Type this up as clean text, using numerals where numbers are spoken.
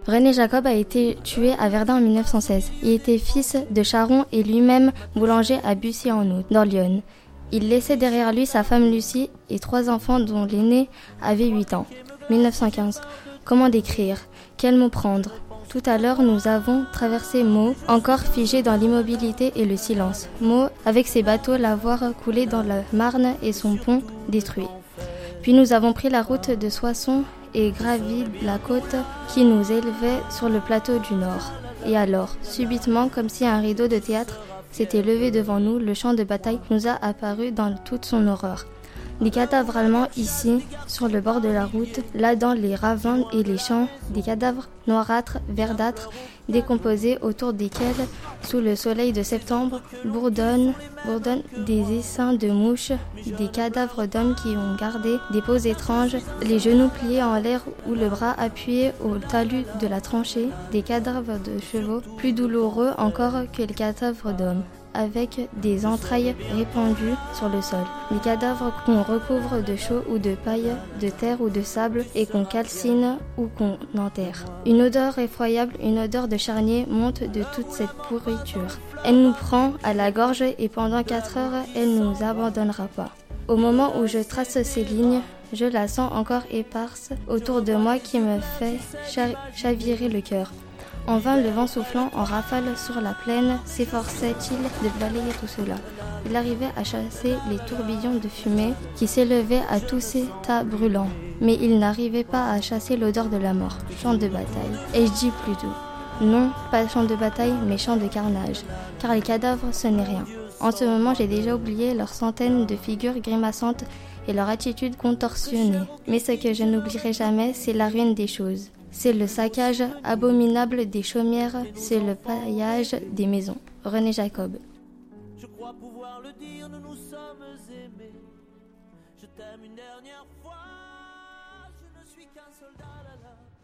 René Jacob a été tué à Verdun en 1916. Il était fils de charron et lui-même boulanger à Bussy-en-Aude, dans l'Yonne. Il laissait derrière lui sa femme Lucie et 3 enfants dont l'aîné avait 8 ans. 1915. Comment décrire? Quel mot prendre? Tout à l'heure, nous avons traversé Meaux, encore figé dans l'immobilité et le silence. Meaux, avec ses bateaux, l'avoir coulé dans la Marne et son pont détruit. Puis nous avons pris la route de Soissons et gravi la côte qui nous élevait sur le plateau du Nord. Et alors, subitement, comme si un rideau de théâtre s'était levé devant nous, le champ de bataille nous a apparu dans toute son horreur. Des cadavres allemands ici, sur le bord de la route, là dans les ravins et les champs, des cadavres noirâtres, verdâtres, décomposés autour desquels, sous le soleil de septembre, bourdonnent des essaims de mouches, des cadavres d'hommes qui ont gardé des poses étranges, les genoux pliés en l'air ou le bras appuyé au talus de la tranchée, des cadavres de chevaux, plus douloureux encore que les cadavres d'hommes, avec des entrailles répandues sur le sol. Les cadavres qu'on recouvre de chaux ou de paille, de terre ou de sable et qu'on calcine ou qu'on enterre. Une odeur effroyable, une odeur de charnier monte de toute cette pourriture. Elle nous prend à la gorge et pendant 4 heures, elle ne nous abandonnera pas. Au moment où je trace ces lignes, je la sens encore éparse autour de moi qui me fait chavirer le cœur. En vain, le vent soufflant en rafale sur la plaine s'efforçait-il de balayer tout cela. Il arrivait à chasser les tourbillons de fumée qui s'élevaient à tous ces tas brûlants. Mais il n'arrivait pas à chasser l'odeur de la mort. Champ de bataille. Et je dis plutôt, non, pas champ de bataille, mais champ de carnage. Car les cadavres, ce n'est rien. En ce moment, j'ai déjà oublié leurs centaines de figures grimaçantes et leur attitude contorsionnée. Mais ce que je n'oublierai jamais, c'est la ruine des choses. C'est le saccage abominable des chaumières, c'est le paillage des maisons. René Jacob. Je crois pouvoir le dire, nous nous sommes aimés. Je t'aime une dernière fois, je ne suis qu'un soldat là-là.